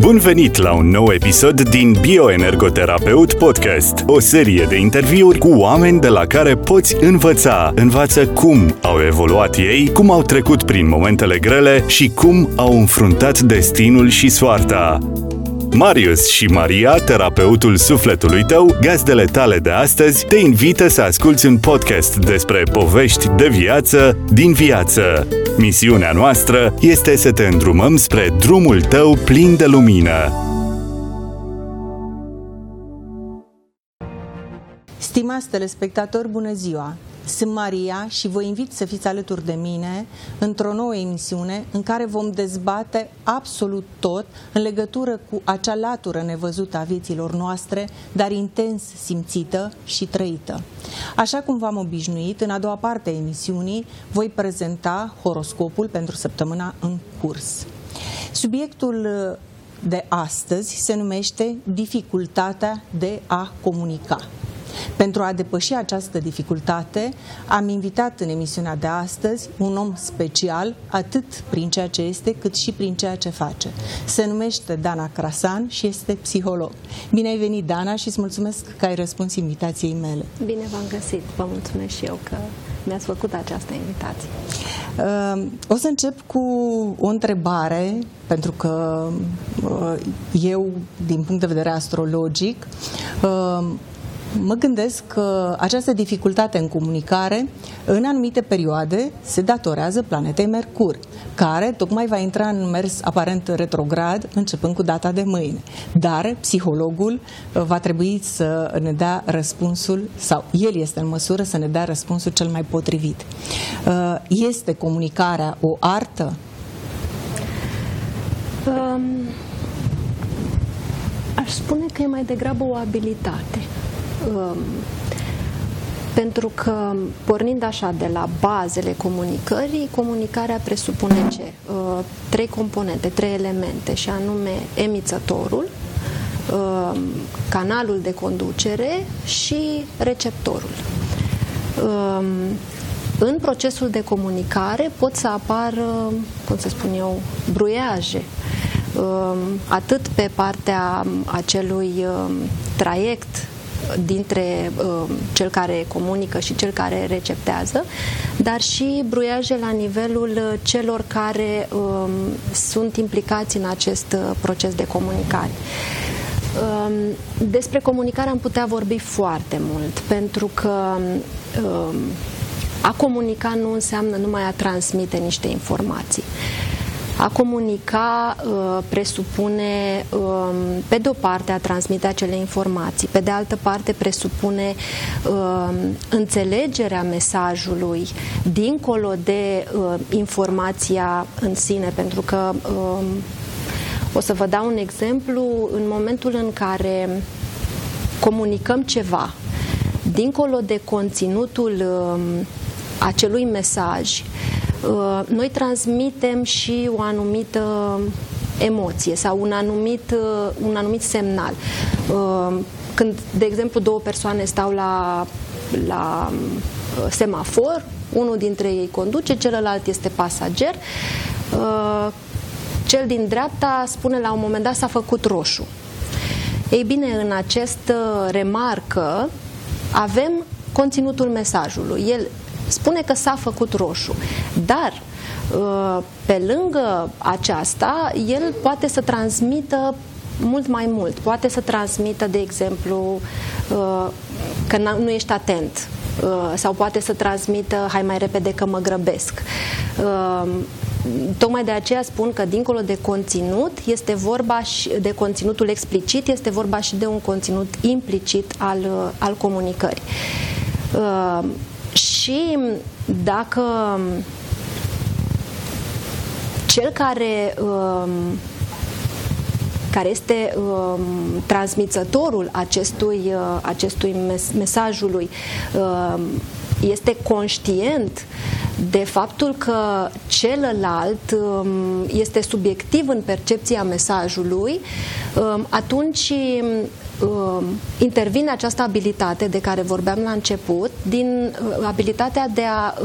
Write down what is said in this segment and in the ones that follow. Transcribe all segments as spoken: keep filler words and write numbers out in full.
Bun venit la un nou episod din Bioenergoterapeut Podcast, o serie de interviuri cu oameni de la care poți învăța. Învață cum au evoluat ei, cum au trecut prin momentele grele și cum au înfruntat destinul și soarta. Marius și Maria, terapeutul sufletului tău, gazdele tale de astăzi, te invită să asculți un podcast despre povești de viață din viață. Misiunea noastră este să te îndrumăm spre drumul tău plin de lumină. Stimați telespectatori, bună ziua! Sunt Maria și vă invit să fiți alături de mine într-o nouă emisiune în care vom dezbate absolut tot în legătură cu acea latură nevăzută a vieților noastre, dar intens simțită și trăită. Așa cum v-am obișnuit, în a doua parte a emisiunii voi prezenta horoscopul pentru săptămâna în curs. Subiectul de astăzi se numește dificultatea de a comunica. Pentru a depăși această dificultate, am invitat în emisiunea de astăzi un om special, atât prin ceea ce este, cât și prin ceea ce face. Se numește Dana Crasan și este psiholog. Bine ai venit, Dana, și îți mulțumesc că ai răspuns invitației mele. Bine v-am găsit. Vă mulțumesc și eu că mi-ați făcut această invitație. O să încep cu o întrebare, pentru că eu, din punct de vedere astrologic, mă gândesc că această dificultate în comunicare, în anumite perioade, se datorează planetei Mercur, care tocmai va intra în mers aparent retrograd, începând cu data de mâine. Dar psihologul va trebui să ne dea răspunsul, sau el este în măsură să ne dea răspunsul cel mai potrivit. Este comunicarea o artă? Um, aș spune că e mai degrabă o abilitate. Um, pentru că, pornind așa de la bazele comunicării, comunicarea presupune ce? Uh, trei componente, trei elemente, și anume emițătorul, uh, canalul de conducere și receptorul. Uh, în procesul de comunicare pot să apară, cum să spun eu, bruiaje, uh, atât pe partea acelui uh, traiect dintre uh, cel care comunică și cel care receptează, dar și bruiaje la nivelul celor care uh, sunt implicați în acest uh, proces de comunicare. Uh, despre comunicare am putea vorbi foarte mult, pentru că uh, a comunica nu înseamnă numai a transmite niște informații. A comunica uh, presupune, uh, pe de o parte, a transmite acele informații, pe de altă parte presupune uh, înțelegerea mesajului dincolo de uh, informația în sine, pentru că uh, o să vă dau un exemplu. În momentul în care comunicăm ceva, dincolo de conținutul uh, acelui mesaj, noi transmitem și o anumită emoție sau un anumit, un anumit semnal. Când, de exemplu, două persoane stau la, la semafor, unul dintre ei conduce, celălalt este pasager, cel din dreapta spune la un moment dat: s-a făcut roșu. Ei bine, în această remarcă avem conținutul mesajului. El spune că s-a făcut roșu, dar pe lângă aceasta el poate să transmită mult mai mult. Poate să transmită, de exemplu, că nu ești atent, sau poate să transmită: hai mai repede că mă grăbesc. Tocmai de aceea spun că, dincolo de conținut, este vorba și de conținutul explicit, este vorba și de un conținut implicit al, al comunicării. Și dacă cel care, care este transmițătorul acestui, acestui mesajului este conștient de faptul că celălalt este subiectiv în percepția mesajului, atunci intervine această abilitate de care vorbeam la început, din abilitatea de a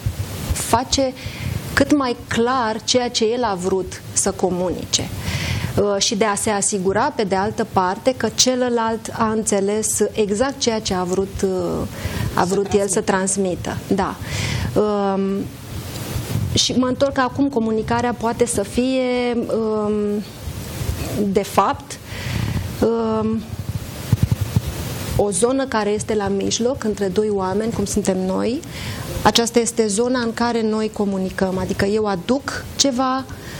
face cât mai clar ceea ce el a vrut să comunice. și de a se asigura, pe de altă parte, că celălalt a înțeles exact ceea ce a vrut, a vrut el să transmită. Da. Și mă întorc acum, comunicarea poate să fie, de fapt, o zonă care este la mijloc între doi oameni, cum suntem noi. Aceasta este zona în care noi comunicăm, adică eu aduc ceva,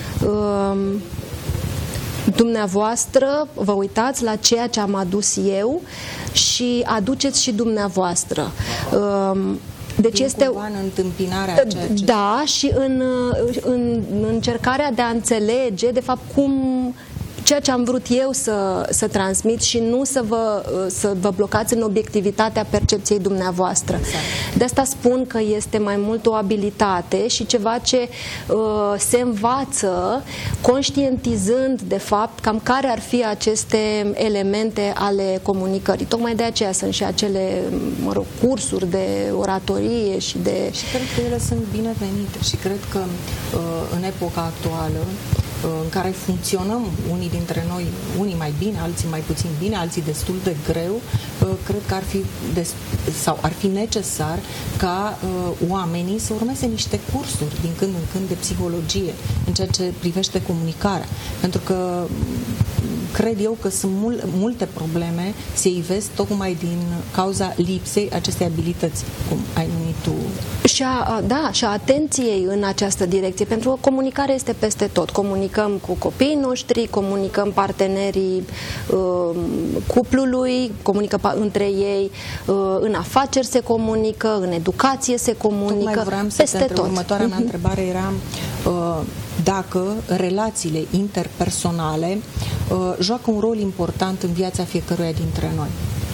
dumneavoastră vă uitați la ceea ce am adus eu și aduceți și dumneavoastră. Deci este în întâmpinarea ceea ce... Da, și în, în încercarea de a înțelege, de fapt, cum ceea ce am vrut eu să, să transmit și nu să vă, să vă blocați în obiectivitatea percepției dumneavoastră. Exact. De asta spun că este mai mult o abilitate și ceva ce uh, se învață conștientizând, de fapt, cam care ar fi aceste elemente ale comunicării. Tocmai de aceea sunt și acele, mă rog, cursuri de oratorie și de... Și cred că ele sunt binevenite și cred că uh, în epoca actuală, în care funcționăm unii dintre noi, unii mai bine, alții mai puțin bine, alții destul de greu, cred că ar fi, des, sau ar fi necesar ca uh, oamenii să urmeze niște cursuri din când în când de psihologie în ceea ce privește comunicarea. Pentru că cred eu că sunt mul, multe probleme se ivesc tocmai din cauza lipsei acestei abilități, cum ai numit tu. Și a, da, și a atenției în această direcție, pentru că comunicarea este peste tot. Comunicăm cu copiii noștri, comunicăm partenerii uh, cuplului, comunică între ei, uh, în afaceri se comunică, în educație se comunică, Tocmai vreau să peste te tot. Următoarea mea întrebare era uh, dacă relațiile interpersonale uh, joacă un rol important în viața fiecăruia dintre noi.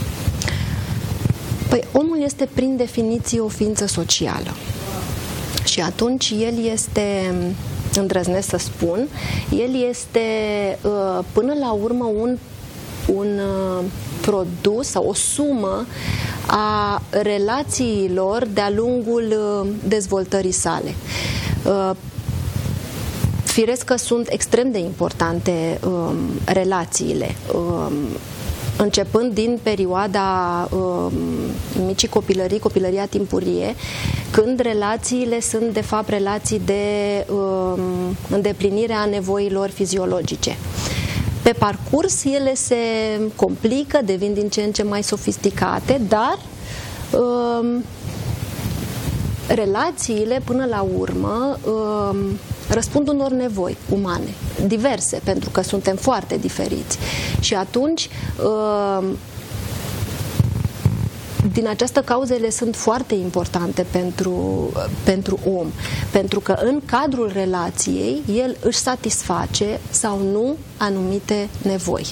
Păi, omul este prin definiție o ființă socială și atunci el este, îndrăznesc să spun, el este până la urmă un, un produs sau o sumă a relațiilor de-a lungul dezvoltării sale. Firesc că sunt extrem de importante um, relațiile, um, începând din perioada um, micii copilării, copilăria timpurie, când relațiile sunt de fapt relații de um, îndeplinire a nevoilor fiziologice. Pe parcurs ele se complică, devin din ce în ce mai sofisticate, dar um, relațiile până la urmă um, răspund unor nevoi umane, diverse, pentru că suntem foarte diferiți. Și atunci, din această cauză, ele sunt foarte importante pentru, pentru om, pentru că în cadrul relației, el își satisface sau nu anumite nevoi.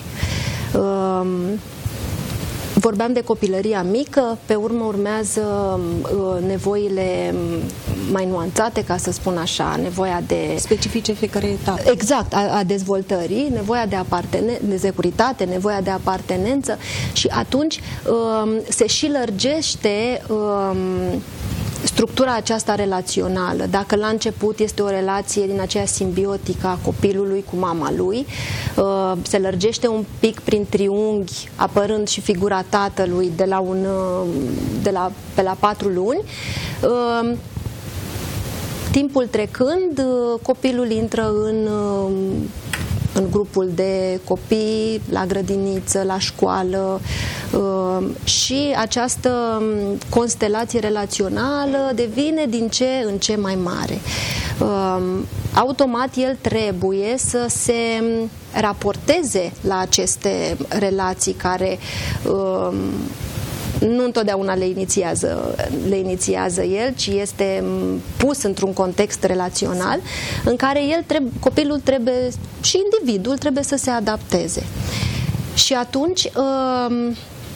Vorbeam de copilăria mică, pe urmă urmează uh, nevoile mai nuanțate, ca să spun așa, nevoia de... Specifice fiecare etapă. Exact, a, a dezvoltării, nevoia de, apartene... de securitate, nevoia de apartenență și atunci uh, se și lărgește uh, structura aceasta relațională. Dacă la început este o relație din aceea simbiotică a copilului cu mama lui, se lărgește un pic prin triunghi, apărând și figura tatălui de la, un, de la, pe la patru luni, timpul trecând, copilul intră în în grupul de copii, la grădiniță, la școală și această constelație relațională devine din ce în ce mai mare. Automat el trebuie să se raporteze la aceste relații care nu întotdeauna le inițiază, le inițiază el, ci este pus într-un context relațional în care el trebuie, copilul trebuie și individul trebuie să se adapteze. Și atunci uh,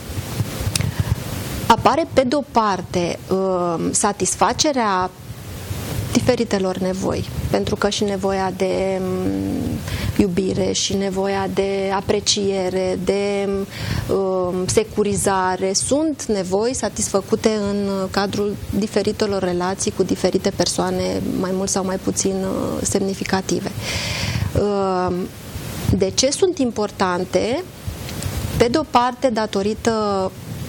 apare pe de-o parte uh, satisfacerea diferitelor nevoi, pentru că și nevoia de iubire și nevoia de apreciere, de uh, securizare sunt nevoi satisfăcute în cadrul diferitelor relații cu diferite persoane mai mult sau mai puțin uh, semnificative. Uh, De ce sunt importante? Pe de o parte, datorită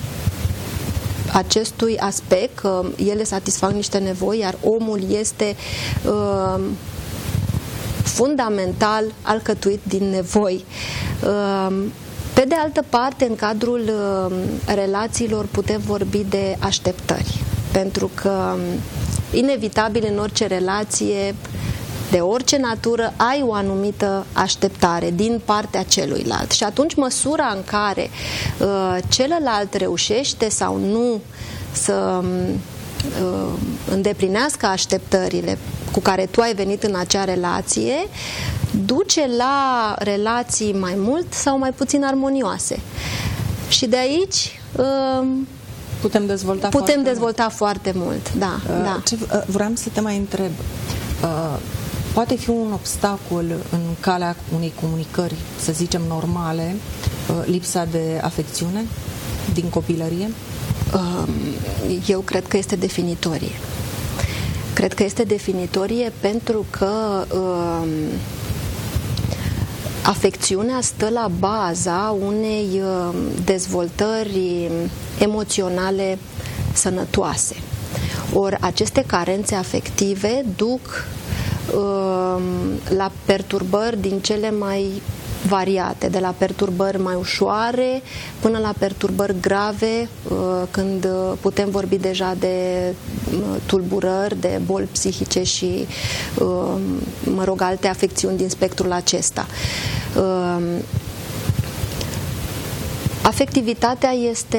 acestui aspect, că ele satisfac niște nevoi, iar omul este uh, fundamental alcătuit din nevoi. Uh, pe de altă parte, în cadrul uh, relațiilor putem vorbi de așteptări, pentru că inevitabil în orice relație de orice natură ai o anumită așteptare din partea celuilalt și atunci măsura în care uh, celălalt reușește sau nu să uh, îndeplinească așteptările cu care tu ai venit în acea relație duce la relații mai mult sau mai puțin armonioase. Și de aici uh, putem dezvolta putem foarte dezvolta mult. foarte mult. Da, uh, da. Ce, uh, vreau să te mai întreb. Uh, Poate fi un obstacol în calea unei comunicări, să zicem, normale, lipsa de afecțiune din copilărie? Eu cred că este definitorie. Cred că este definitorie pentru că um, afecțiunea stă la baza unei um, dezvoltări emoționale sănătoase. Ori aceste carențe afective duc la perturbări din cele mai variate, de la perturbări mai ușoare până la perturbări grave, când putem vorbi deja de tulburări, de boli psihice și, mă rog, alte afecțiuni din spectrul acesta. Afectivitatea este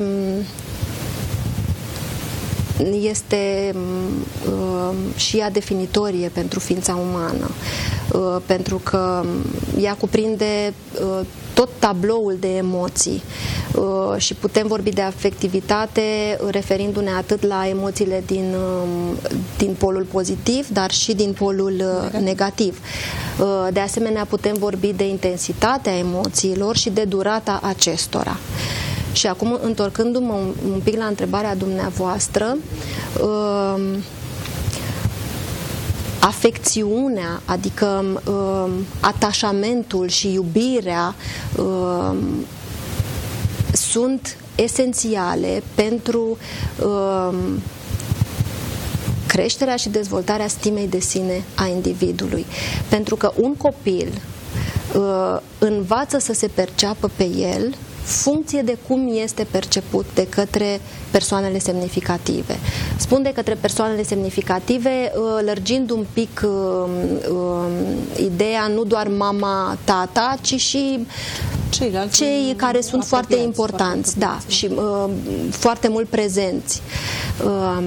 este uh, și ea definitorie pentru ființa umană, uh, pentru că ea cuprinde uh, tot tabloul de emoții uh, și putem vorbi de afectivitate referindu-ne atât la emoțiile din, uh, din polul pozitiv, dar și din polul uh, negativ. Uh, de asemenea, putem vorbi de intensitatea emoțiilor și de durata acestora. Și acum, întorcându-mă un, un pic la întrebarea dumneavoastră, uh, afecțiunea, adică uh, atașamentul și iubirea uh, sunt esențiale pentru uh, creșterea și dezvoltarea stimei de sine a individului. Pentru că un copil uh, învață să se perceapă pe el funcție de cum este perceput de către persoanele semnificative. Spun de către persoanele semnificative, lărgind un pic uh, uh, ideea nu doar mama, tata, ci și ceilalți cei care sunt foarte importanți, foarte da, și uh, foarte mult prezenți. Uh,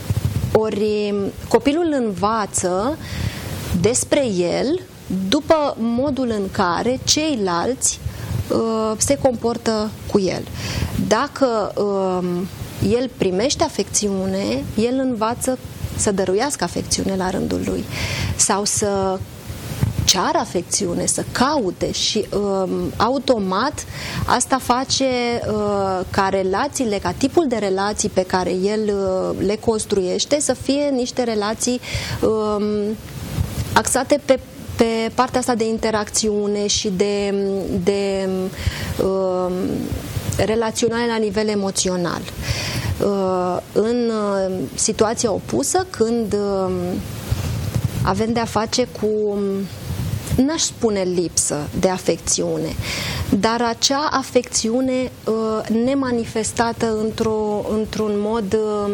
ori copilul învață despre el după modul în care ceilalți se comportă cu el. Dacă uh, el primește afecțiune, el învață să dăruiască afecțiune la rândul lui sau să ceară afecțiune, să caute și uh, automat asta face uh, ca relațiile, ca tipul de relații pe care el uh, le construiește să fie niște relații uh, axate pe pe partea asta de interacțiune și de, de uh, relaționare la nivel emoțional. Uh, în uh, situația opusă, când uh, avem de-a face cu, n-aș spune lipsă de afecțiune, dar acea afecțiune uh, nemanifestată într-o, într-un mod uh,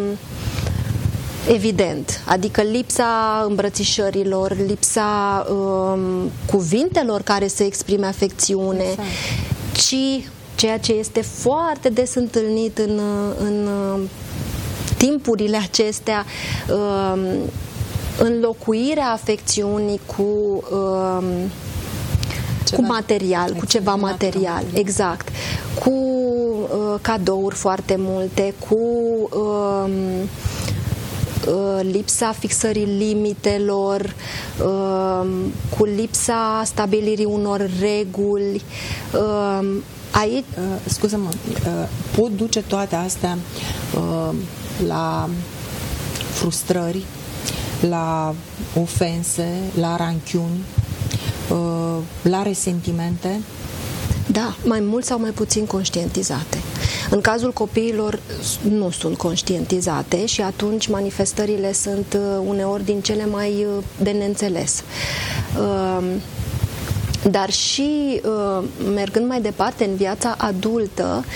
evident, adică lipsa îmbrățișărilor, lipsa um, cuvintelor care să exprime afecțiune, exact. Ci ceea ce este foarte des întâlnit în, în timpurile acestea, um, înlocuirea afecțiunii cu um, cu material, cu ceva material, exact, cu uh, cadouri foarte multe, cu um, lipsa fixării limitelor, cu lipsa stabilirii unor reguli. Aici, scuză-mă, pot duce toate astea la frustrări, la ofense, la ranchiuni, la resentimente? Da, mai mult sau mai puțin conștientizate. În cazul copiilor nu sunt conștientizate și atunci manifestările sunt uneori din cele mai de neînțeles. Dar și mergând mai departe în viața adultă,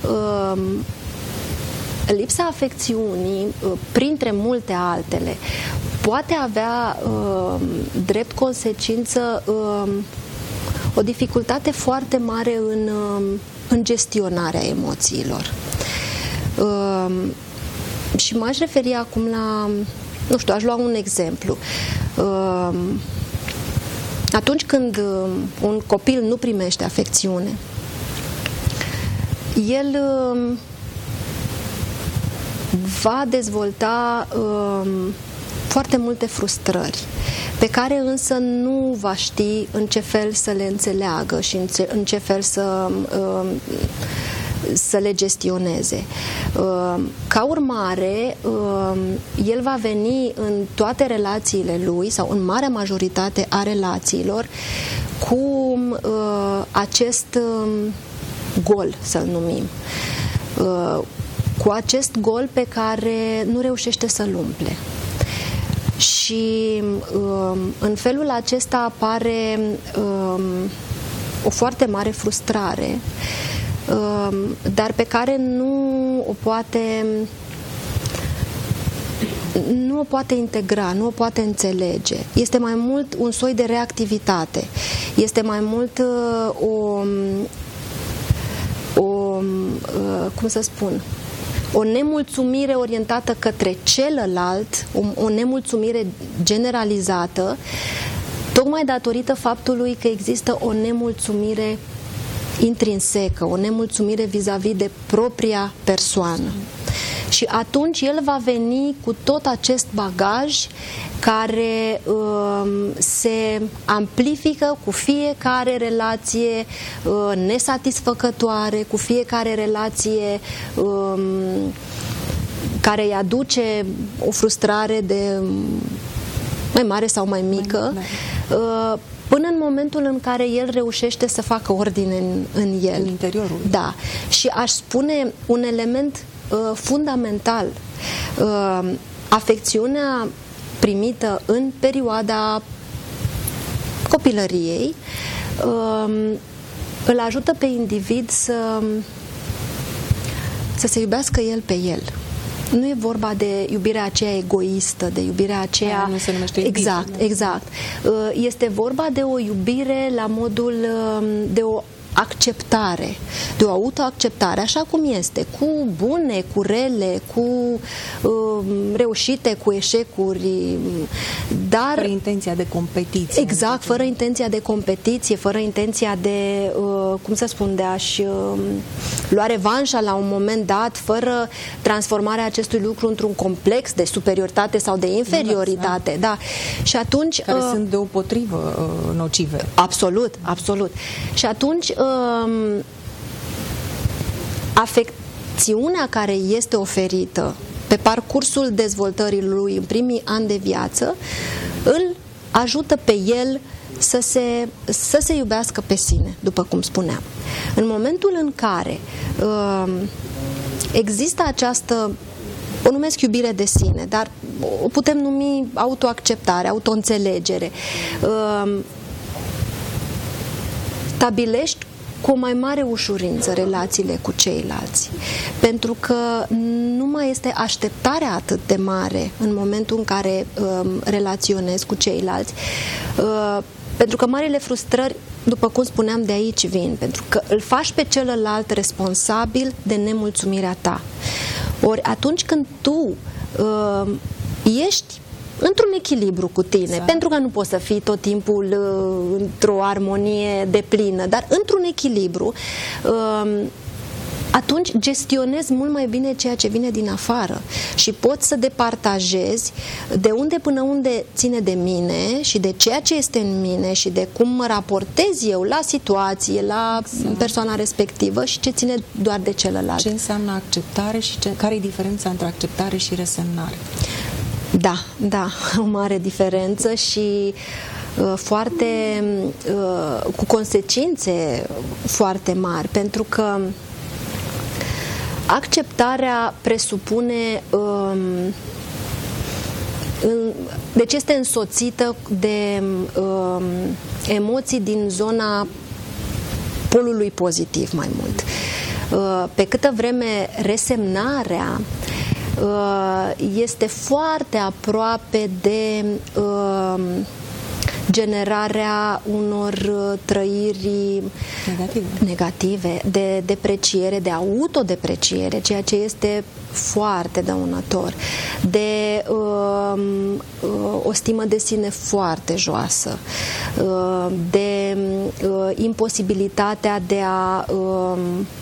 lipsa afecțiunii, printre multe altele, poate avea drept consecință o dificultate foarte mare în, în gestionarea emoțiilor. Uh, și m-aș referi acum la, nu știu, aș lua un exemplu. Uh, atunci când un copil nu primește afecțiune, el uh, va dezvolta uh, foarte multe frustrări, pe care însă nu va ști în ce fel să le înțeleagă și în ce, în ce fel să, să le gestioneze. Ca urmare, el va veni în toate relațiile lui, sau în marea majoritate a relațiilor, cu acest gol, să-l numim, cu acest gol pe care nu reușește să-l umple. Și um, în felul acesta apare um, o foarte mare frustrare, um, dar pe care nu o poate nu o poate integra, nu o poate înțelege. Este mai mult un soi de reactivitate. Este mai mult uh, o, o uh, cum să spun, o nemulțumire orientată către celălalt, o, o nemulțumire generalizată, tocmai datorită faptului că există o nemulțumire intrinsecă, o nemulțumire vis-a-vis de propria persoană. Și atunci el va veni cu tot acest bagaj care um, se amplifică cu fiecare relație uh, nesatisfăcătoare, cu fiecare relație um, care îi aduce o frustrare de mai mare sau mai mică, uh, până în momentul în care el reușește să facă ordine în, în el. În interiorul. Da. Și aș spune un element uh, fundamental. Uh, afecțiunea primită în perioada copilăriei uh, îl ajută pe individ să, să se iubească el pe el. Nu e vorba de iubirea aceea egoistă, de iubirea aceea... Nu se numește iubire. Exact, exact. Este vorba de o iubire la modul de o acceptare, de o autoacceptare, așa cum este, cu bune, cu rele, cu uh, reușite, cu eșecuri, dar... Fără intenția de competiție. Exact, fără intenția de competiție, fără intenția de, uh, cum să spun, de a-și uh, lua revanșa la un moment dat, fără transformarea acestui lucru într-un complex de superioritate sau de inferioritate. Da. Și atunci... Care uh, sunt deopotrivă uh, nocive. Absolut, absolut. Și atunci afecțiunea care este oferită pe parcursul dezvoltării lui în primii ani de viață îl ajută pe el să se, să se iubească pe sine, după cum spuneam. În momentul în care uh, există această, o numesc iubire de sine, dar o putem numi autoacceptare, autoînțelegere, uh, stabilești cu o mai mare ușurință relațiile cu ceilalți, pentru că nu mai este așteptarea atât de mare în momentul în care um, relaționezi cu ceilalți, uh, pentru că marile frustrări, după cum spuneam, de aici vin, pentru că îl faci pe celălalt responsabil de nemulțumirea ta. Ori atunci când tu uh, ești într-un echilibru cu tine, exact. Pentru că nu poți să fii tot timpul uh, într-o armonie deplină, dar într-un echilibru, uh, atunci gestionezi mult mai bine ceea ce vine din afară și poți să departajezi de unde până unde ține de mine și de ceea ce este în mine și de cum mă raportez eu la situație, la exact. Persoana respectivă și ce ține doar de celălalt. Ce înseamnă acceptare și ce, care e diferența între acceptare și resemnare? Da, da, o mare diferență și foarte cu consecințe foarte mari, pentru că acceptarea presupune deci este însoțită de emoții din zona polului pozitiv mai mult. Pe câtă vreme resemnarea este foarte aproape de generarea unor trăiri negative, negative de depreciere, de autodepreciere, ceea ce este foarte dăunător, de uh, uh, o stimă de sine foarte joasă, uh, de uh, imposibilitatea de a uh,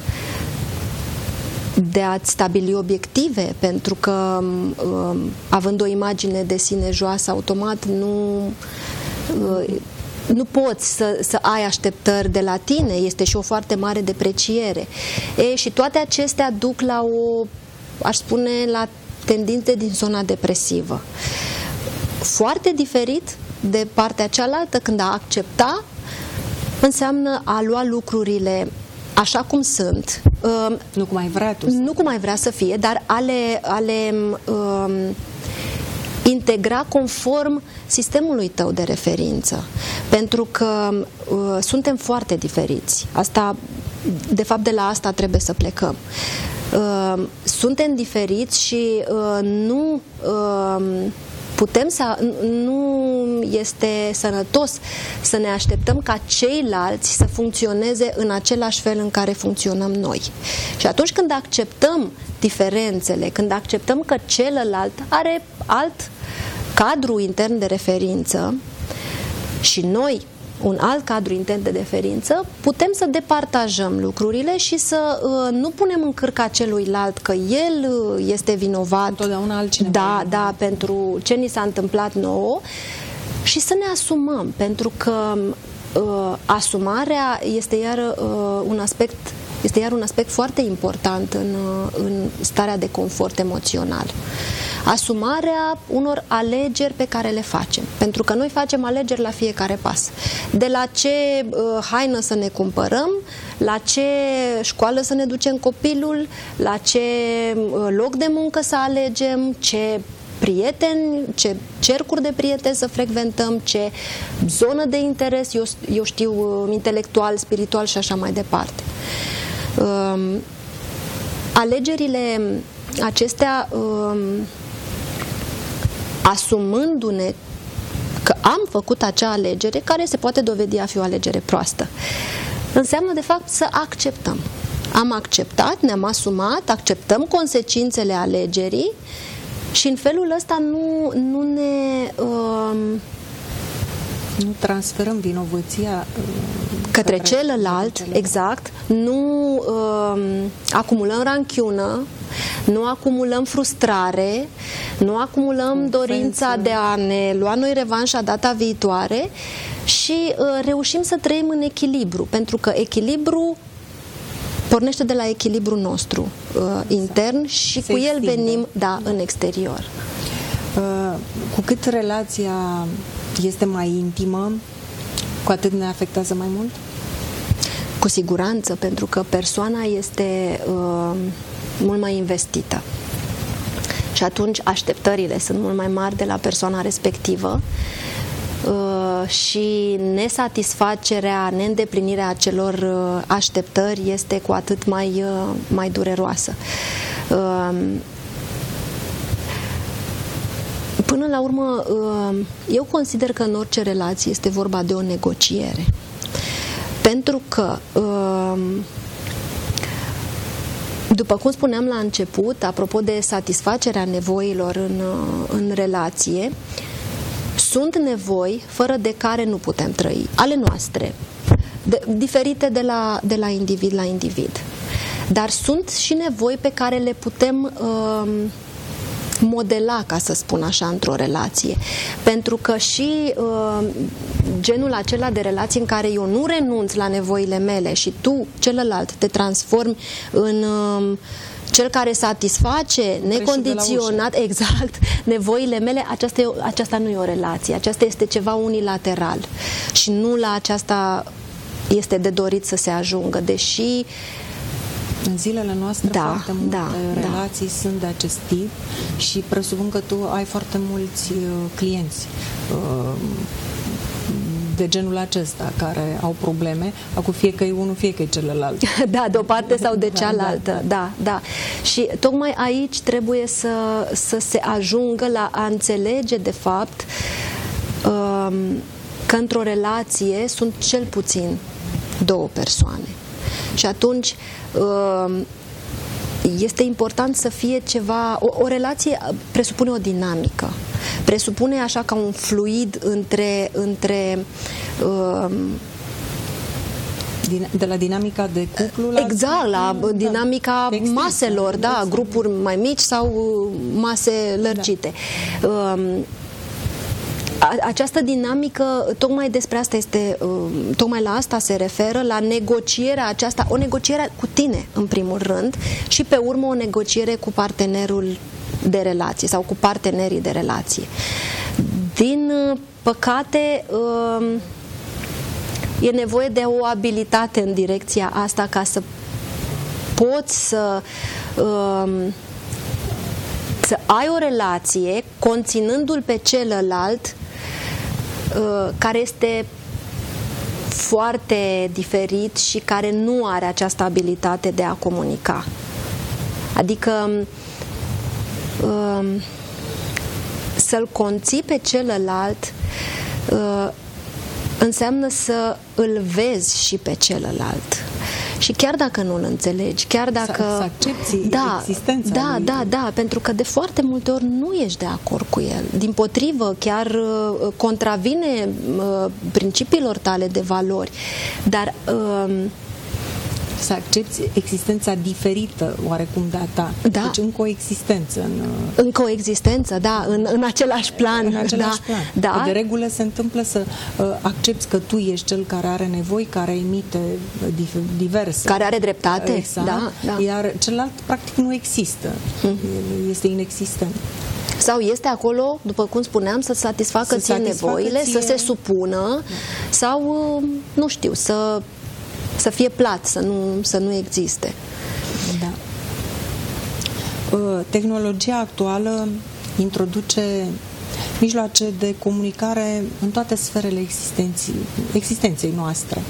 de a-ți stabili obiective, pentru că uh, având o imagine de sine joasă, automat nu uh, nu poți să, să ai așteptări de la tine, este și o foarte mare depreciere. E, și toate acestea duc la o, aș spune, la tendințe din zona depresivă. Foarte diferit de partea cealaltă, când a accepta înseamnă a lua lucrurile așa cum sunt. Nu cum ai vrea tu. Nu cum ai vrea să fie, dar ale, ale um, integra conform sistemului tău de referință. Pentru că uh, suntem foarte diferiți. Asta, de fapt, de la asta trebuie să plecăm. Uh, suntem diferiți și uh, nu uh, putem să, nu este sănătos să ne așteptăm ca ceilalți să funcționeze în același fel în care funcționăm noi. Și atunci când acceptăm diferențele, când acceptăm că celălalt are alt cadru intern de referință și noi un alt cadru intern de referință, putem să departajăm lucrurile și să uh, nu punem în cârca celuilalt că el uh, este vinovat. Întotdeauna altcineva. Da, da, pentru ce ni s-a întâmplat nouă și să ne asumăm, pentru că uh, asumarea este iar uh, un aspect este iar un aspect foarte important în, în starea de confort emoțional. Asumarea unor alegeri pe care le facem. Pentru că noi facem alegeri la fiecare pas. De la ce uh, haină să ne cumpărăm, la ce școală să ne ducem copilul, la ce uh, loc de muncă să alegem, ce prieteni, ce cercuri de prieteni să frecventăm, ce zonă de interes, eu, eu știu, uh, intelectual, spiritual și așa mai departe. Uh, alegerile acestea, uh, asumându-ne că am făcut acea alegere, care se poate dovedi a fi o alegere proastă, înseamnă de fapt să acceptăm. Am acceptat, ne-am asumat, acceptăm consecințele alegerii și în felul ăsta nu, nu ne... Uh, nu transferăm vinovăția uh, către, către celălalt, celălalt, exact, nu uh, acumulăm ranchiună, nu acumulăm frustrare, nu acumulăm dorința de a ne lua noi revanșa data viitoare și uh, reușim să trăim în echilibru, pentru că echilibru pornește de la echilibru nostru uh, intern și Se cu el extinde. venim da, în exterior. Uh, cu cât relația este mai intimă, cu atât ne afectează mai mult? Cu siguranță, pentru că persoana este uh, mult mai investită. Și atunci așteptările sunt mult mai mari de la persoana respectivă uh, și nesatisfacerea, neîndeplinirea acelor uh, așteptări este cu atât mai, uh, mai dureroasă. Uh, Până la urmă, eu consider că în orice relație este vorba de o negociere. Pentru că, după cum spuneam la început, apropo de satisfacerea nevoilor în, în relație, sunt nevoi fără de care nu putem trăi, ale noastre, de, diferite de la, de la individ la individ. Dar sunt și nevoi pe care le putem uh, modela, ca să spun așa, într-o relație. Pentru că și uh, genul acela de relație în care eu nu renunț la nevoile mele și tu, celălalt, te transformi în uh, cel care satisface necondiționat, exact, nevoile mele, aceasta, e, aceasta nu e o relație, aceasta este ceva unilateral și nu la aceasta este de dorit să se ajungă, deși în zilele noastre da, foarte multe da, relații da. sunt de acest tip și presupun că tu ai foarte mulți uh, clienți uh, de genul acesta care au probleme, acum fie că e unul, fie că e celălalt. Da, de o parte sau de cealaltă, da, da, da. Și tocmai aici trebuie să, să se ajungă la a înțelege de fapt um, că într-o relație sunt cel puțin două persoane. Și atunci este important să fie ceva, o, o relație presupune o dinamică, presupune așa ca un fluid între, între de la dinamica de cuplu la... Exact, la dinamica da, maselor, da, extins, grupuri mai mici sau mase lărgite. Da. Această dinamică, tocmai despre asta este, tocmai la asta se referă, la negocierea aceasta, o negociere cu tine, în primul rând, și pe urmă o negociere cu partenerul de relație sau cu partenerii de relație. Din păcate, e nevoie de o abilitate în direcția asta ca să poți să să ai o relație conținându-l pe celălalt care este foarte diferit și care nu are această abilitate de a comunica. Adică să-l conții pe celălalt înseamnă să îl vezi și pe celălalt. Și chiar dacă nu îl înțelegi, chiar dacă... Să accepti da, existența da, lui. Da, da, pentru că de foarte multe ori nu ești de acord cu el. Dimpotrivă, chiar uh, contravine uh, principiilor tale de valori. Dar... Uh, să accepti existența diferită, oarecum, de a ta. Da. Deci în coexistență. În, în coexistență, da, în, în același plan. În același da, plan. Da. Că de regulă se întâmplă să uh, accepti că tu ești cel care are nevoi, care emite diverse. Care are dreptate. Exact. Da, da. Iar celălalt, practic, nu există. Mm. Este inexistent. Sau este acolo, după cum spuneam, să satisfacă să ție satisfacă nevoile, ție... să se supună, da. Sau, nu știu, să... să fie plat, să nu, să nu existe. Da. Tehnologia actuală introduce mijloace de comunicare în toate sferele existenței, existenței noastre.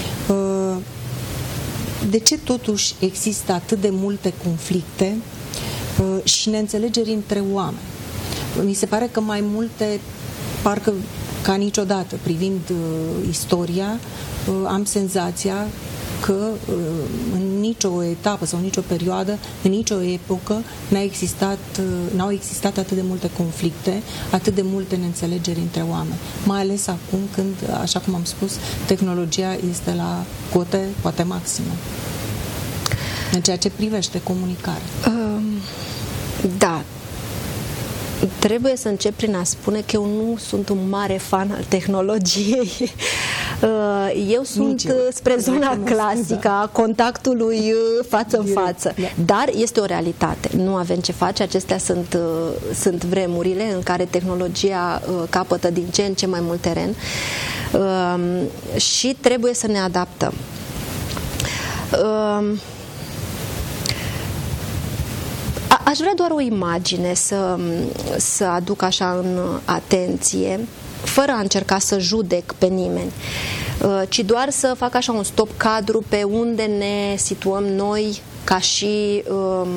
De ce totuși există atât de multe conflicte și neînțelegeri între oameni? Mi se pare că mai multe, parcă ca niciodată, privind istoria, am senzația că în nicio etapă sau în nicio perioadă, în nicio epocă n-a existat, n-au existat atât de multe conflicte, atât de multe neînțelegeri între oameni. Mai ales acum când, așa cum am spus, tehnologia este la cote poate maximă. În ceea ce privește comunicarea. Um, da. Trebuie să încep prin a spune că eu nu sunt un mare fan al tehnologiei. Eu sunt eu. spre zona clasică a contactului față în față. Dar este o realitate. Nu avem ce face. Acestea sunt, sunt vremurile în care tehnologia capătă din ce în ce mai mult teren și trebuie să ne adaptăm. Aș vrea doar o imagine să, să aduc așa în atenție, fără a încerca să judec pe nimeni, ci doar să fac așa un stop cadru pe unde ne situăm noi ca și um,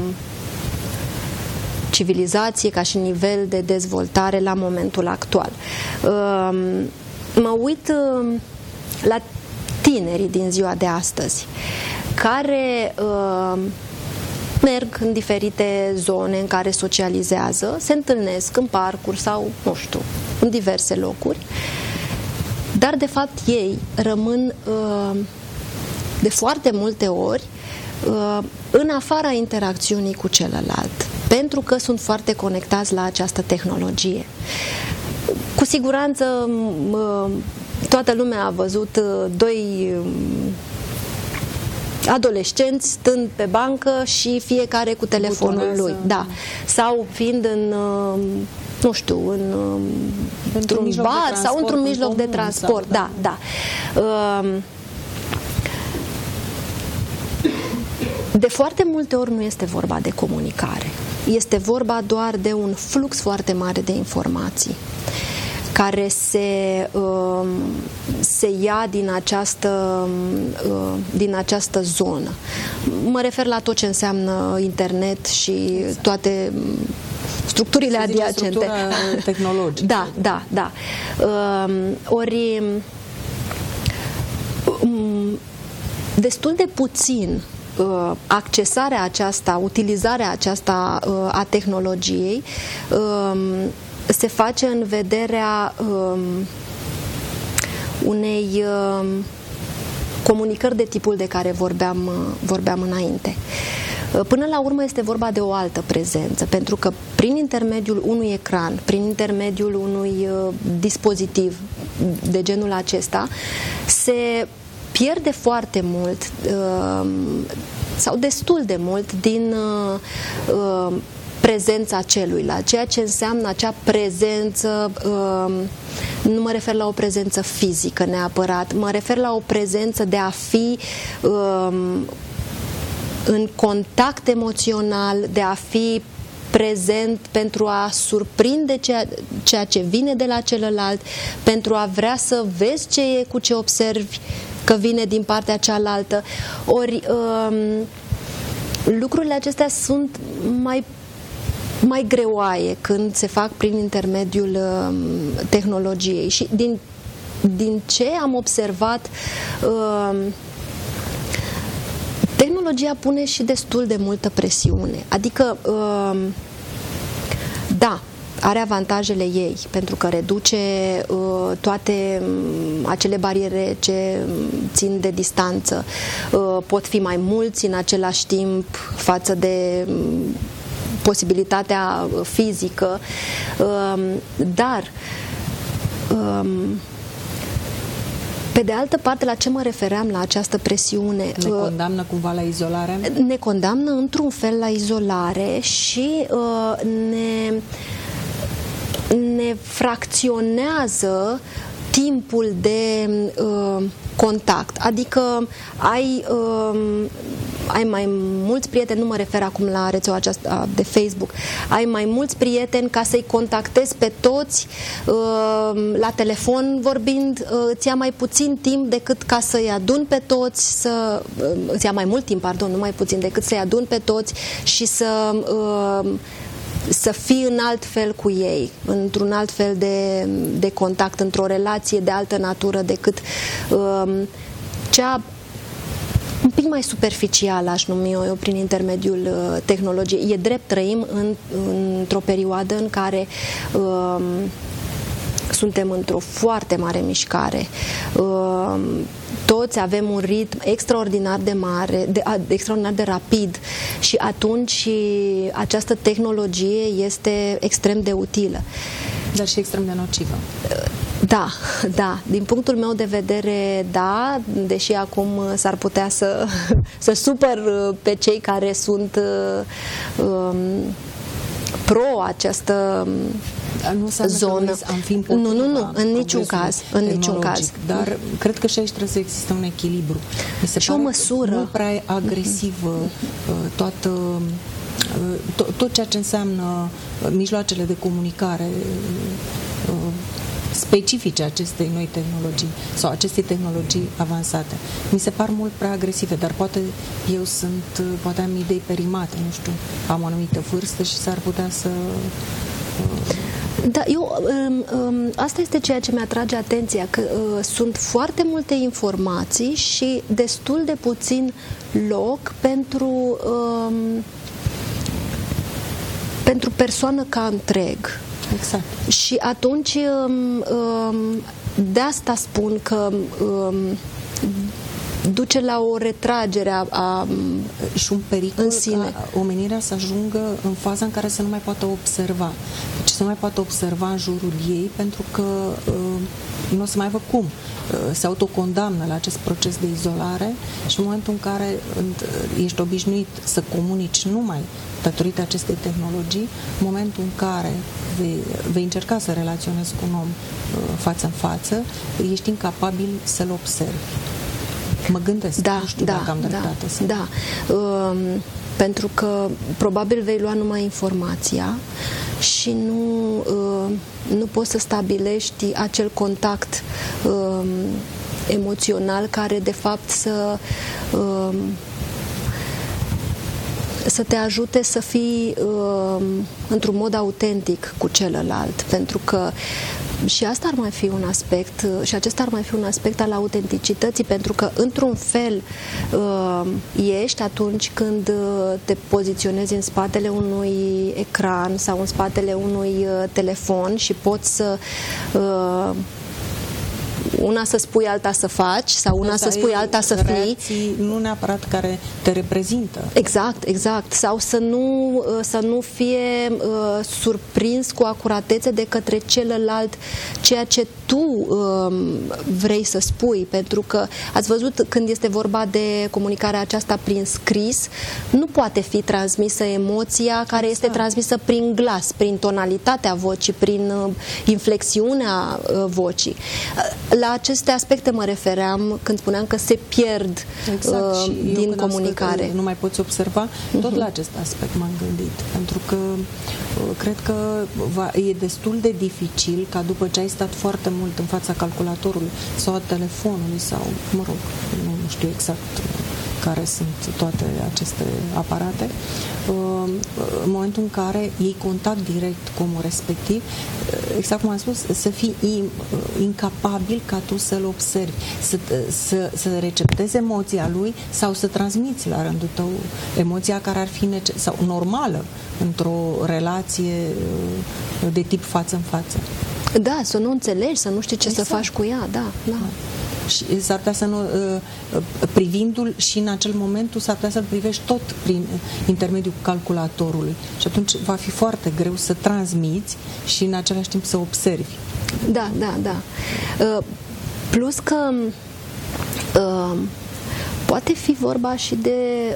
civilizație, ca și nivel de dezvoltare la momentul actual. Um, mă uit um, la tinerii din ziua de astăzi, care... Um, merg în diferite zone în care socializează, se întâlnesc în parcuri sau, nu știu, în diverse locuri, dar de fapt ei rămân de foarte multe ori în afara interacțiunii cu celălalt, pentru că sunt foarte conectați la această tehnologie. Cu siguranță toată lumea a văzut doi adolescenți stând pe bancă și fiecare cu telefonul Butonează. lui. Da. Sau fiind în, nu știu, în, într-un bar sau într-un mijloc de transport. Sau, da, da. da. De foarte multe ori nu este vorba de comunicare. Este vorba doar de un flux foarte mare de informații care se, uh, se ia din această, uh, din această zonă. Mă refer la tot ce înseamnă internet și exact. toate structurile se adiacente. tehnologică. Da, da, da. Uh, ori um, destul de puțin uh, accesarea aceasta, utilizarea aceasta uh, a tehnologiei uh, se face în vederea um, unei um, comunicări de tipul de care vorbeam, uh, vorbeam înainte. Uh, până la urmă este vorba de o altă prezență, pentru că prin intermediul unui ecran, prin intermediul unui uh, dispozitiv de genul acesta, se pierde foarte mult uh, sau destul de mult din uh, uh, prezența celuilalt, ceea ce înseamnă acea prezență, nu mă refer la o prezență fizică neapărat, mă refer la o prezență de a fi în contact emoțional, de a fi prezent pentru a surprinde ceea, ceea ce vine de la celălalt, pentru a vrea să vezi ce e cu ce observi că vine din partea cealaltă. Ori lucrurile acestea sunt mai mai greoaie când se fac prin intermediul uh, tehnologiei și din, din ce am observat uh, tehnologia pune și destul de multă presiune, adică uh, da, are avantajele ei, pentru că reduce uh, toate um, acele bariere ce țin de distanță, uh, pot fi mai mulți în același timp față de um, posibilitatea fizică, dar pe de altă parte, la ce mă refeream la această presiune? Ne condamnă cumva la izolare? Ne condamnă într-un fel la izolare și ne, ne fracționează timpul de uh, contact. Adică ai, uh, ai mai mulți prieteni, nu mă refer acum la rețeaua aceasta de Facebook, ai mai mulți prieteni ca să-i contactezi pe toți uh, la telefon vorbind, uh, îți ia mai puțin timp decât ca să-i aduni pe toți, să, uh, îți ia mai mult timp, pardon, nu mai puțin, decât să-i aduni pe toți și să uh, să fii în alt fel cu ei, într-un alt fel de, de contact, într-o relație de altă natură decât um, cea un pic mai superficială, aș numi eu, prin intermediul uh, tehnologiei. E drept, trăim în, într-o perioadă în care um, suntem într-o foarte mare mișcare. Um, toți avem un ritm extraordinar de mare, de, extraordinar de rapid și atunci această tehnologie este extrem de utilă. Dar și extrem de nocivă. Da, da. Din punctul meu de vedere, da, deși acum s-ar putea să, să supăr pe cei care sunt um, pro această nu zonă. Am fi nu, nu, nu, în niciun caz, în niciun caz. Dar cred că și aici trebuie să existe un echilibru. Mi se și pare o măsură. Mult prea agresivă toată tot, tot ceea ce înseamnă mijloacele de comunicare specifice acestei noi tehnologii sau acestei tehnologii avansate. Mi se par mult prea agresive, dar poate eu sunt, poate am idei perimate, nu știu, am o anumită vârstă și s-ar putea să Da, eu, asta este ceea ce mi-atrage atenția, că sunt foarte multe informații și destul de puțin loc pentru, pentru persoană ca întreg. Exact. Și atunci de asta spun că duce la o retragere a, a și un pericol în sine. Ca omenirea să ajungă în faza în care să nu mai poată observa. Deci să nu mai poată observa în jurul ei, pentru că uh, nu o să mai văd cum. Se autocondamnă la acest proces de izolare și în momentul în care ești obișnuit să comunici numai datorită acestei tehnologii, în momentul în care vei, vei încerca să relaționezi cu un om față în față, ești incapabil să-l observi. Mă gândesc, da, nu știu da, dacă am dreptate. Da, da. Um, pentru că probabil vei lua numai informația și nu, uh, nu poți să stabilești acel contact uh, emoțional care de fapt să uh, să te ajute să fii uh, într-un mod autentic cu celălalt, pentru că și asta ar mai fi un aspect, și acesta ar mai fi un aspect al autenticității, pentru că într-un fel uh, ești atunci când te poziționezi în spatele unui ecran sau în spatele unui uh, telefon și poți să uh, una să spui, alta să faci, sau una să spui, alta să fii. Nu neapărat care te reprezintă. Exact, exact. Sau să nu, să nu fie uh, surprins cu acuratețe de către celălalt ceea ce tu uh, vrei să spui. Pentru că ați văzut, când este vorba de comunicarea aceasta prin scris, nu poate fi transmisă emoția care este exact. transmisă prin glas, prin tonalitatea vocii, prin uh, inflexiunea uh, vocii. La aceste aspecte mă refeream când spuneam că se pierd exact. uh, din comunicare. Că nu mai poți observa, tot uh-huh. la acest aspect m-am gândit, pentru că uh, cred că va, e destul de dificil ca după ce ai stat foarte mult în fața calculatorului sau a telefonului sau, mă rog, nu, nu știu exact care sunt toate aceste aparate, în momentul în care iei contact direct cu omul respectiv, exact cum am spus, să fii incapabil ca tu să-l observi, să, să, să receptezi emoția lui sau să transmiți la rândul tău emoția care ar fi nece- sau normală într-o relație de tip față în față. Da, să nu înțelegi, să nu știi ce exact. să faci cu ea, da, da. Și s-ar putea să nu, privindu-l și în acel moment tu s-ar putea să-l privești tot prin intermediul calculatorului și atunci va fi foarte greu să transmiți și în același timp să observi. Da, da, da. Plus că poate fi vorba și de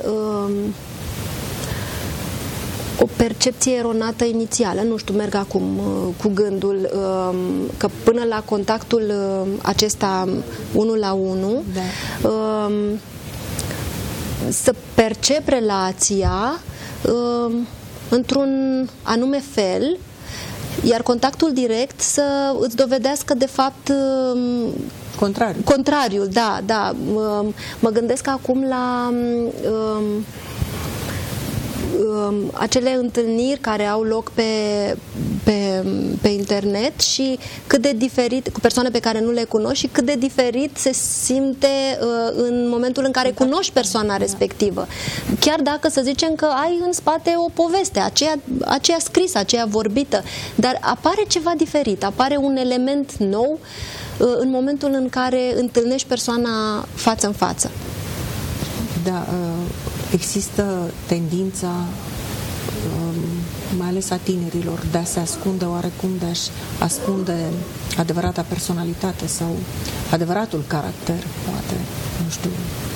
o percepție eronată inițială. Nu știu, merg acum uh, cu gândul uh, că până la contactul uh, acesta unul la unul, da. uh, să percep relația uh, într-un anume fel, iar contactul direct să îți dovedească de fapt uh, Contrariu. contrariul. Da, da. Uh, mă gândesc acum la uh, acele întâlniri care au loc pe, pe, pe internet și cât de diferit, cu persoane pe care nu le cunoști și cât de diferit se simte uh, în momentul în care cunoști persoana respectivă. Chiar dacă să zicem că ai în spate o poveste, aceea, aceea scrisă, aceea vorbită, dar apare ceva diferit, apare un element nou uh, în momentul în care întâlnești persoana față în față. Da, există tendința, mai ales a tinerilor, de a se ascunde oarecum, de a-și ascunde adevărata personalitate sau adevăratul caracter, poate, nu știu,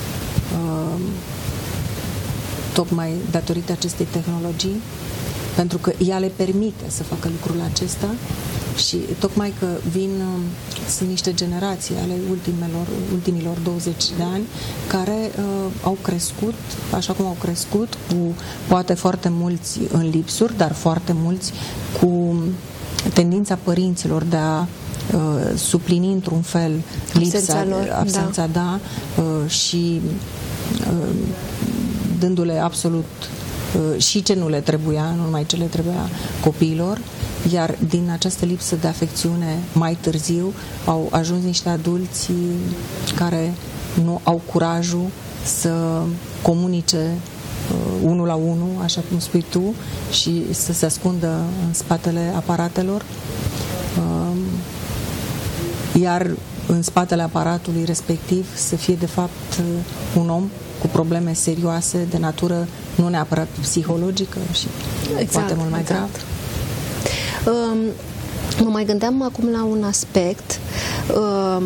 tocmai datorită acestei tehnologii, pentru că ea le permite să facă lucrul acesta. Și tocmai că vin, sunt niște generații ale ultimelor, ultimilor douăzeci de ani care uh, au crescut, așa cum au crescut, cu poate foarte mulți în lipsuri, dar foarte mulți cu tendința părinților de a uh, suplini într-un fel lipsa, absența, lor, absența da, da uh, și uh, dându-le absolut uh, și ce nu le trebuia, nu numai ce le trebuia copiilor. Iar din această lipsă de afecțiune mai târziu au ajuns niște adulți care nu au curajul să comunice uh, unul la unul, așa cum spui tu, și să se ascundă în spatele aparatelor. Uh, iar în spatele aparatului respectiv să fie de fapt un om cu probleme serioase de natură nu neapărat psihologică și exact, poate mult mai exact. grav. Mă mai gândeam acum la un aspect um,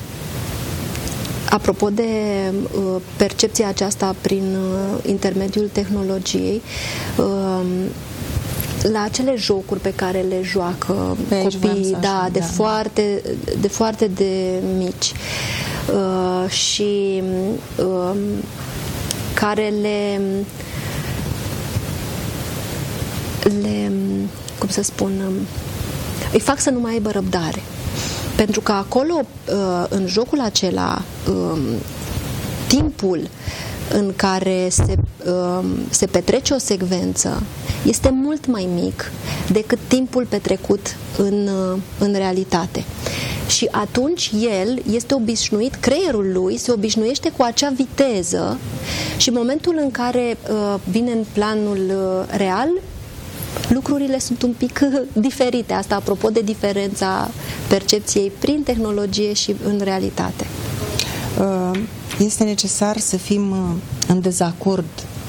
apropo de uh, percepția aceasta prin uh, intermediul tehnologiei, uh, la acele jocuri pe care le joacă pe copiii, da, așa, de, da. Foarte, de foarte de mici uh, și uh, care le le, cum să spun, îi fac să nu mai aibă răbdare. Pentru că acolo, în jocul acela, timpul în care se, se petrece o secvență este mult mai mic decât timpul petrecut în, în realitate. Și atunci el este obișnuit, creierul lui se obișnuiește cu acea viteză și în momentul în care vine în planul real, lucrurile sunt un pic diferite. Asta apropo de diferența percepției prin tehnologie și în realitate. Este necesar să fim în dezacord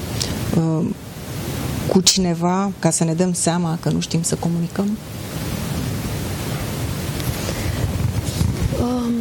cu cineva ca să ne dăm seama că nu știm să comunicăm? Um,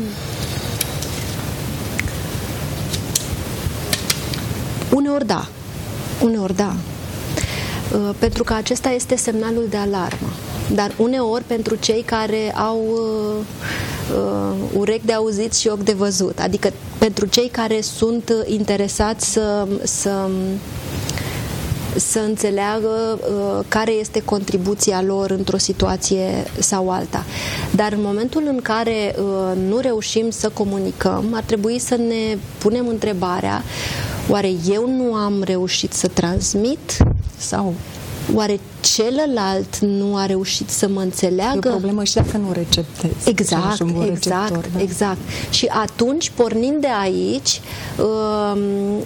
uneori da. Uneori da. Pentru că acesta este semnalul de alarmă. Dar uneori pentru cei care au uh, uh, urechi de auzit și ochi de văzut, adică pentru cei care sunt interesați să, să, să înțeleagă uh, care este contribuția lor într-o situație sau alta. Dar în momentul în care uh, nu reușim să comunicăm, ar trebui să ne punem întrebarea: oare eu nu am reușit să transmit? Sau oare celălalt nu a reușit să mă înțeleagă? E o problemă și dacă nu receptezi. Exact, exact, receptor, da? exact. Și atunci, pornind de aici, um,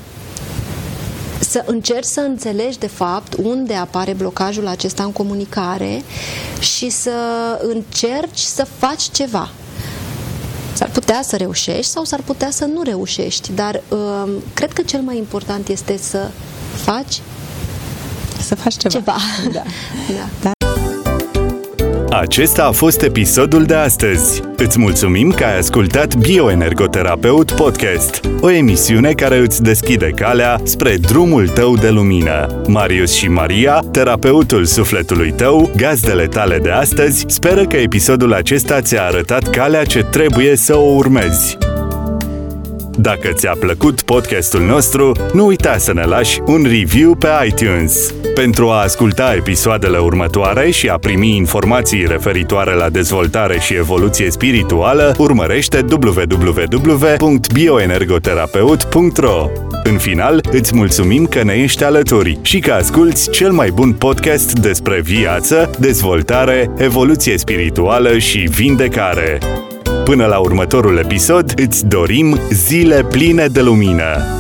să încerci să înțelegi de fapt unde apare blocajul acesta în comunicare și să încerci să faci ceva. S-ar putea să reușești sau s-ar putea să nu reușești, dar um, cred că cel mai important este să faci să faci ceva. ceva. Da. Da. Acesta a fost episodul de astăzi. Îți mulțumim că ai ascultat Bioenergoterapeut Podcast, o emisiune care îți deschide calea spre drumul tău de lumină. Marius și Maria, terapeutul sufletului tău, gazdele tale de astăzi, speră că episodul acesta ți-a arătat calea ce trebuie să o urmezi. Dacă ți-a plăcut podcastul nostru, nu uita să ne lași un review pe iTunes. Pentru a asculta episoadele următoare și a primi informații referitoare la dezvoltare și evoluție spirituală, urmărește w w w punct bioenergoterapeut punct r o. În final, îți mulțumim că ne ești alături și că asculți cel mai bun podcast despre viață, dezvoltare, evoluție spirituală și vindecare. Până la următorul episod, îți dorim zile pline de lumină!